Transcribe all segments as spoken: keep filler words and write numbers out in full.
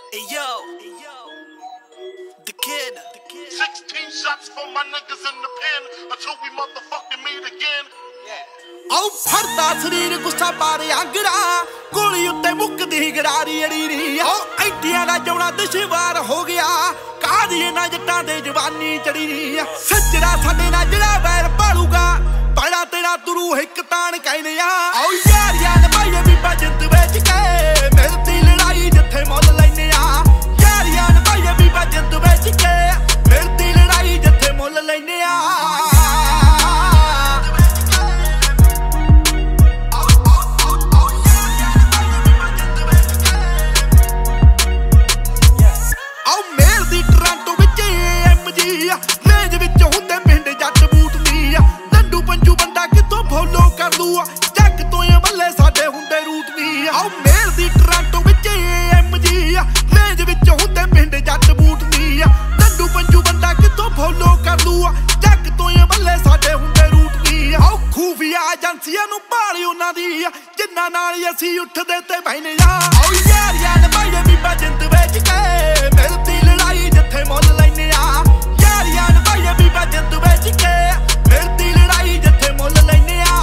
Hey yo, the kid. sixteen shots for my niggas in the pen until we motherfucking meet again. ਆਉ ਫੜਦਾ ਸਰੀਰ ਗੁੱਸਾ ਪਾਰੇ ਆਂਗੜਾ ਗੋਲੀ ਉੱਤੇ ਮੁੱਕਦੀ ਗਰਾਰੀ ਅੜੀਰੀ ਆਉ ਐਡੀਆਂ ਦਾ ਜਉਣਾ ਦੁਸ਼ਵਾਰ ਹੋ ਗਿਆ ਕਾਹਦੀ ਨਾ ਜੱਟਾਂ ਦੇ ਜਵਾਨੀ ਚੜੀ ਸੱਜਣਾ ਸਾਡੇ ਨਾਲ ਜਿਹੜਾ ਵੈਰ ਪਾਲੂਗਾ ਬੜਾ ਤੇਰਾ ਤੁਰੂ ਇੱਕ ਤਾਣ ਕਹਿੰਦੇ ਆ ਆਉ ਯਾਰੀਆਂ ਨੇ ਭਾਈਏ ਵੀ ਬਜੰਤ ਵਿੱਚ ਕੇ ਮਿਲਦੀ ਲੜਾਈ ਜਿੱਥੇ ਮੁੱਲ ਲੈਨੇ ਆ ਯਾਰੀਆਂ ਨੇ ਭਾਈਏ ਵੀ ਬਜੰਤ ਵਿੱਚ ਕੇ ਮਿਲਦੀ ਲੜਾਈ ਜਿੱਥੇ ਮੁੱਲ ਲੈਨੇ ਆ ਰੇਂਜ ਵਿੱਚ ਹੁੰਦੇ ਪਿੰਡ ਜੱਟ ਬੂਟ ਨੀ ਲੰਡੂ ਪੰਜੂ ਬੰਦਾ ਕਿੱਥੋਂ ਫੋਲੋ ਕਰ ਲੂ ਜੱਗ ਤੋਂ ਇਹ ਬੱਲੇ ਸਾਡੇ ਹੁੰਦੇ ਰੂਟ ਨੀ ਆਓ ਮੇਲ ਦੀ ਟਰਾਂਟੋ ਵਿੱਚ ਐਮ ਜੀ ਰੇਂਜ ਵਿੱਚ ਹੁੰਦੇ ਪਿੰਡ ਜੱਟ ਬੂਟ ਨੀ ਲੰਡੂ ਪੰਜੂ ਬੰਦਾ ਕਿੱਥੋਂ ਫੋਲੋ ਕਰ ਲੂ ਜੱਗ ਤੋਂ ਇਹ ਬੱਲੇ ਸਾਡੇ ਹੁੰਦੇ ਰੂਟ ਨੀ ਆਓ ਖੂਫੀਆ ਏਜੰਸੀਆਂ ਨੂੰ ਭਾਲੀ ਉਹਨਾਂ ਦੀ ਜਿੰਨਾਂ ਨਾਲ ਅਸੀਂ ਉੱਠਦੇ ਤੇ ਬਹਿਨੇ ਆ ਆਓ ਯਾਰੀਆਂ ਨੇ ਭਾਈਏ ਵੀ ਬਜੰਤ ਵਿੱਚ ਕੇ ਮਿਲਦੀ ਲੜਾਈ ਜਿੱਥੇ ਮੁੱਲ ਲੈਨੇ ਆ ਬਜੰਤ ਵਿੱਚ ਕੇ ਮਿਲਦੀ ਲੜਾਈ ਜਿੱਥੇ ਮੁੱਲ ਲੈਨੇ ਆ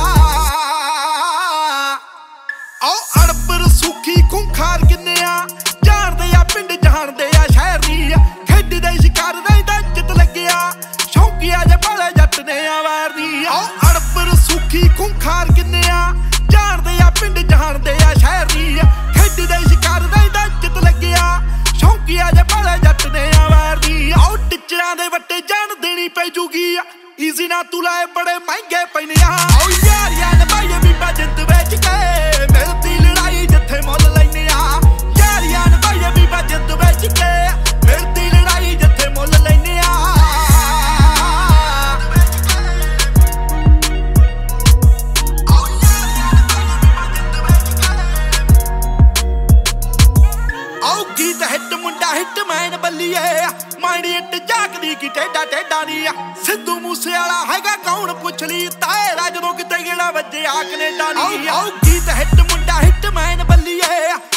ਆਓ ਅੜਪਰ ਸੁਖੀ ਖੁੰਖਾਰ ਕਿੰਨੇ ਆ ਜਾਣਦੇ ਆ ਪਿੰਡ ਜਾਣਦੇ ਆ ਸ਼ਹਿਰ ਨੀ ਖੇਡਦੇ ਸ਼ਿਕਾਰ ਰਹਿੰਦਾ ਜਿੱਤ ਲੱਗਿਆ ਸ਼ੌਕੀਆ ਜੇ ਭਾਲੇ ਜੱਟ ਨੇ ਆ ਵਾਰ ਨੀ ਆਓ ਅੜਪਰ ਸੁਖੀ ਖੁੰਖਾਰ ਕਿੰਨੇ ਆ ਜਾਣਦੇ ਆ ਪਿੰਡ ਜਾਣਦੇ ਆ ਸ਼ਹਿਰ ਨੀ ਖੇਡਦੇ ਸ਼ਿਕਾਰ ਰਹਿੰਦਾ ਜਿੱਤ ਲੱਗਿਆ ਸ਼ੌਕੀਆ ਜੇ ਭਾਲੇ ਜੱਟ ਨੇ ਆ ਵਾਰ ਨੀ ਆਓ ਟਿੱਚਰਾਂ ਦੇ ਵੱਟੇ ਜਾਣ ਦੇਣੀ ਪੈ ਜੂਗੀ ਈਜ਼ੀ ਨਾ ਤੂੰ ਲਾਏ ਬੜੇ ਮਹਿੰਗੇ ਪੈਨੇ ਆ ਆਓ ਯਾਰੀਆਂ ਨੇ ਭਾਈਏ ਵੀ ਬਜੰਤ ਵਿੱਚ ਕੇ ਮਿਲਦੀ ਲੜਾਈ ਜਿੱਥੇ ਮੁੱਲ ਲੈਨੇ ਆ ਯਾਰੀਆਂ ਨੇ ਭਾਈਏ ਵੀ ਬਜੰਤ ਵਿੱਚ ਕੇ ਮਿਲਦੀ ਲੜਾਈ ਜਿੱਥੇ ਮੁੱਲ ਲੈਨੇ ਆ ਆਓ ਗੀਤ ਹਿੱਟ ਮੁੰਡਾ ਹਿੱਟ ਮੈਨ ਬੱਲੀਏ ਮਾਈਂਡ ਇੱਟ ਜਾਗਦੀ ਕੀ ਟੇਡਾ ਟੇਡਾ ਨੀ ਸਿੱਧੂ ਮੂਸੇ ਵਾਲਾ ਹੈਗਾ ਕੌਣ ਪੁੱਛ ਲਈ ਤਾਏਰਾ ਜਦੋਂ ਕਿਤੇ ਗੇੜਾ ਵੱਜਿਆ ਕੈਨੇਡਾ ਨੀ ਆਓ ਗੀਤ ਹਿੱਟ ਮੁੰਡਾ ਹਿੱਟ ਮੈਨ ਬੱਲੀਏ